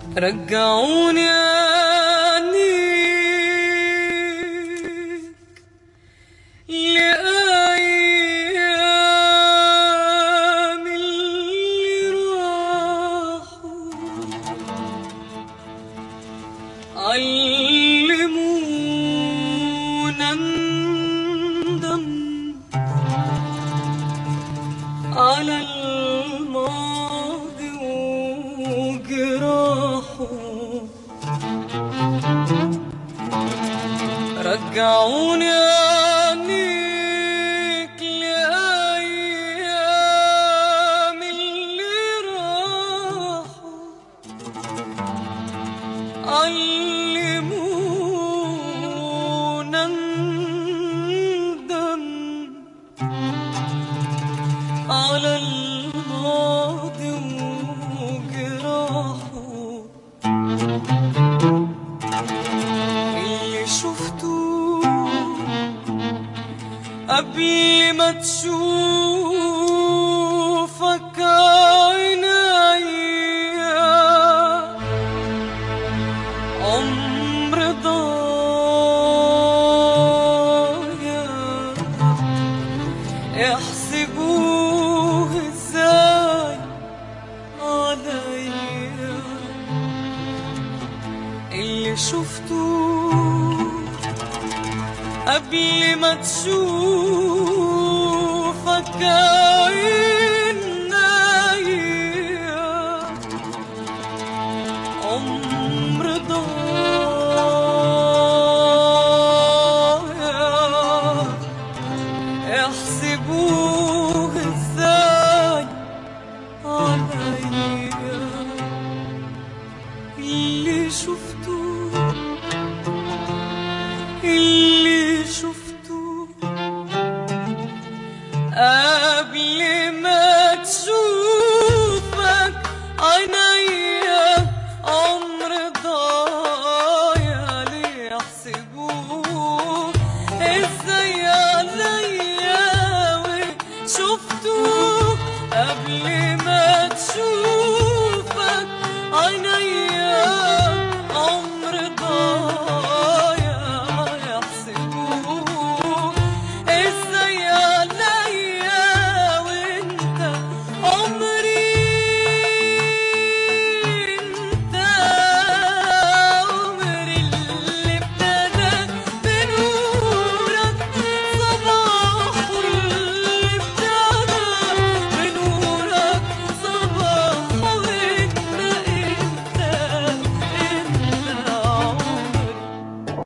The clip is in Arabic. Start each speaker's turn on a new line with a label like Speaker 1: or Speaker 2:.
Speaker 1: رجعوني عنيك لأيام اللي راحوا، علمونا ندم على الماضي وجراحه. رجعوني عنيك لأيام اللي راحوا، علمونا ندم على الماضي وجراحه. اللي شفته قبل ما تشوفك عينيا، عمر ضايع يحسبوه ازاي عليا. اللي شفته قبل ما تشوفك عينيا، عمر ضايع يحسبوه ازاي عليا. اللي شفته